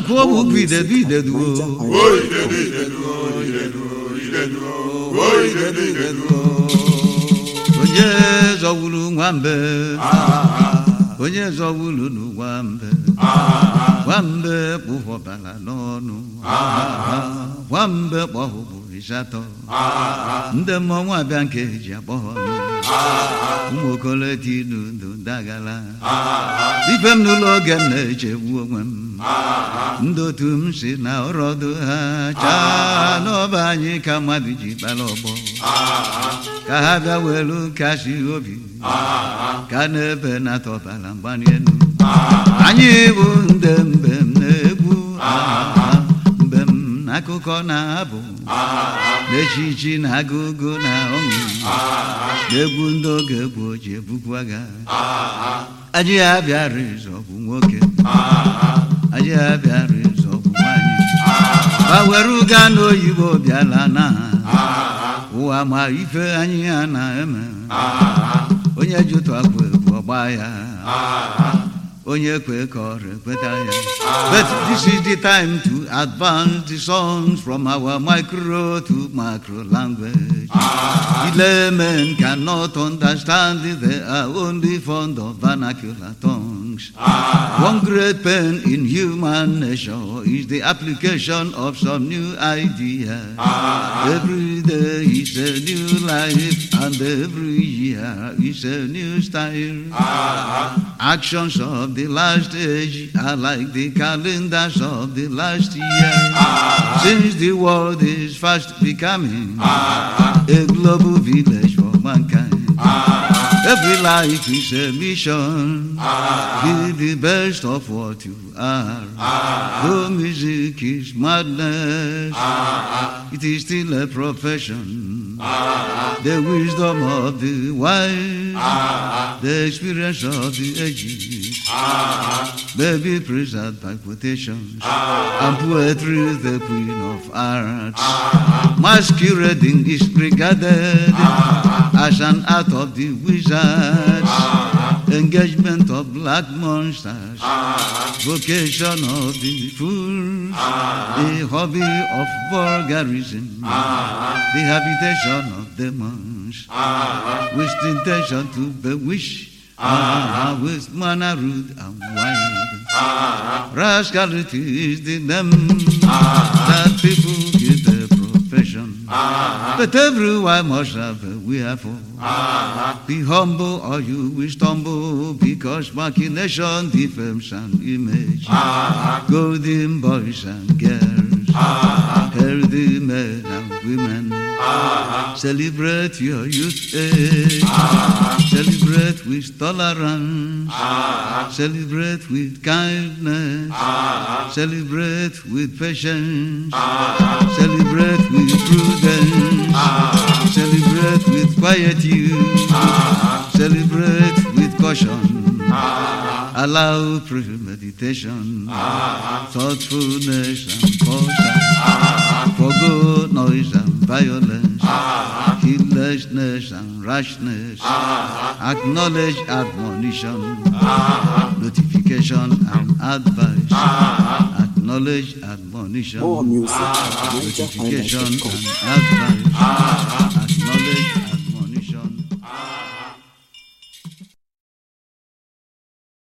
Ankwo bide bide du. Onye zọwulu nwambe. Onye zọwulu nwambe. Nwambe kpụhọbala n'ọnụ. Nwambe kpọhụbụ ịsatọ. Ndị mmọnwụ abịa nke eji akpọ ọnụ. Ụmụ okoloti n'udo dagala. Ife m n'ụlọ oge m na-echegbu onwe m. Ndị otu m si na ọrọdụ ha chaa n'ọba anyị ka mmadụ ji kpara ọgbọ. Ka ha bịa welu kasị obi. Ka na-ebe na-atọbala mgbani elu. Anyị bụ ndị mbem na-egwu. Mbem n'akụkọ na-abụ. N'echichi na agụgụ na ọṅụ. N'egwu ndị oge egwu ji ebukwu agha. Anyị abịara ịzọgbu nwoke. Anyị abịara ịzọgbu nwanyị. Gbanwere gaa n'oyibo bịala na ụwa ma ife anyị ya na-eme. Onye jụtụ akwa egwu ọgba ya. Onye kwe ka ọrụ ekweta ya. But this is the time to advance the songs from our micro to macro language. The laymen cannot understand it. They are only fond of vernacular tongues. One great pain in human nature is the application of some new idea. Every day is a new life and every year is a new style. Actions of the last age are like the calendars of the last year. Since the world is fast becoming a global village for mankind. Every life is a mission. Be the best of what you are. Though music is madness, it is still a profession. The wisdom of the wise, the experience of the ages, may be preserved by quotations. And poetry is the queen of arts. Masquerading is regarded as an art of the wizards, engagement of black monsters, vocation of the fools, a hobby of vulgarism, the habitation of demons, with intention to bewitch, with manner rude and wild. Rascality is the name that people give their profession. But everyone must have a wherefore. Be humble or you will stumble, because machination defames an image. Golden boys and girls, healthy men and women, celebrate your youth age. Celebrate with tolerance. Celebrate with kindness. Celebrate with patience. Celebrate with prudence. Celebrate with quietude. Celebrate with caution. Allow premeditation, thoughtfulness and caution. Forgo noise and violence, heedlessness and rashness. Acknowledge admonition, notification and advice. Acknowledge admonition, More music, notification and advice. Acknowledge